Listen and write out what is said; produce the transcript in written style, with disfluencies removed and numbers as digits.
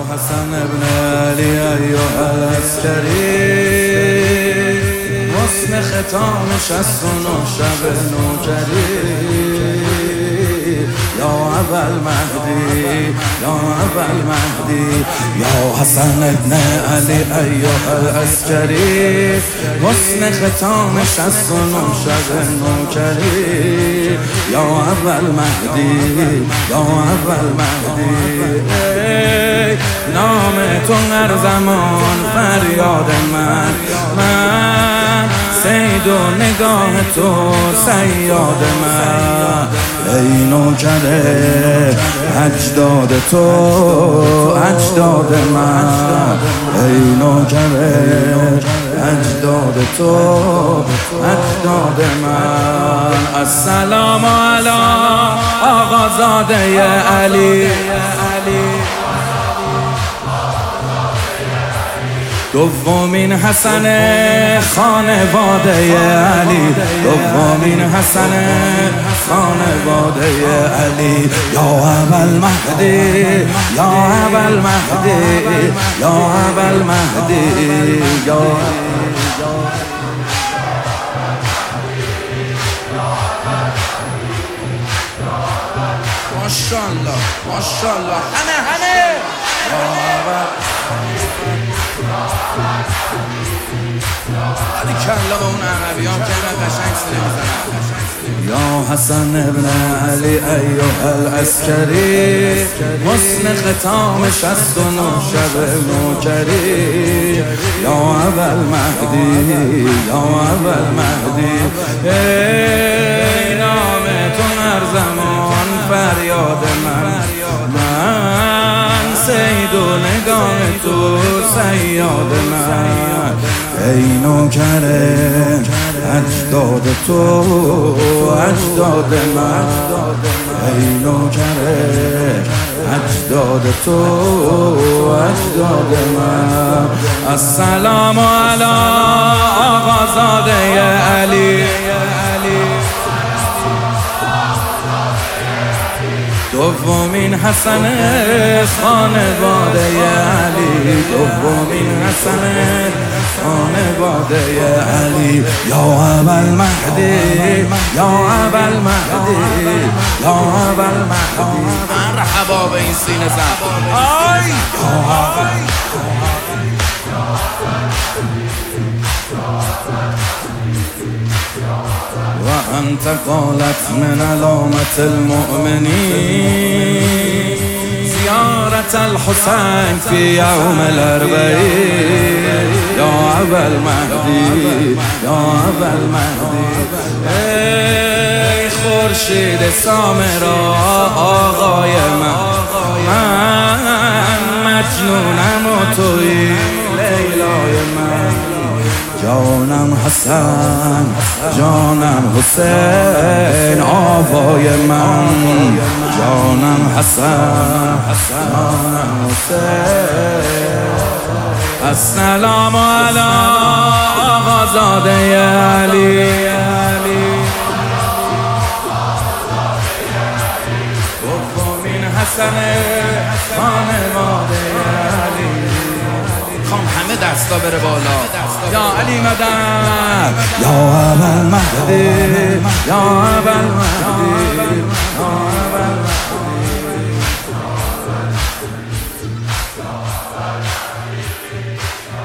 حسن ابن علی ایها العسکری حسن ختام 69 شب نوجری یا ابوالمهدی یا ابوالمهدی یا حسن ابن علی ایها العسکری حسن ختام 69 شب نوجری یا ابوالمهدی یا ابوالمهدی نام تو هر زمان فریاد من سید و نگاه تو صیاد من ای نوکر اجداد تو اجداد من ای نوکر اجداد تو اجداد من السلام علی آقازاده علی دومین حسن خانواده علی دومین حسن خانواده علی یا ابوالمهدی یا ابوالمهدی یا ابوالمهدی یا ماشاءالله ماشاءالله همه کلا با اون عربی هم که قشنگ سری میزنن یا حسن ابن علی ایها العسکری حسن ختام 69 شب نوجری یا ابوالمهدی یا ابوالمهدی ای نام تو هر زمان فریاد من سید و نگاه تو صیاد من ای نوکر اجداد تو اجداد من ای نوکر اجداد تو اجداد من السلام علی آقازاده علی دومین حسن خانواده علی دومین حسن خانواده علی یا ابوالمهدی یا ابوالمهدی یا ابوالمهدی مرحبا به این سینه زن آی و انت قالت من علامت المؤمنین زیارت الحسین فی یوم الاربعین یا ابوالمهدی یا ابوالمهدی ای خورشید سامرا آقای من مجنونم و تویی لیلای من جانم حسن جانم حسین آوای من جانم حسن جانم حسین السلام علی آقازاده علی دومین حسن خانواده علی خام همه دستا بره بالا یا علی مدد یا ابوالمهدی یا ابوالمهدی یا ابوالمهدی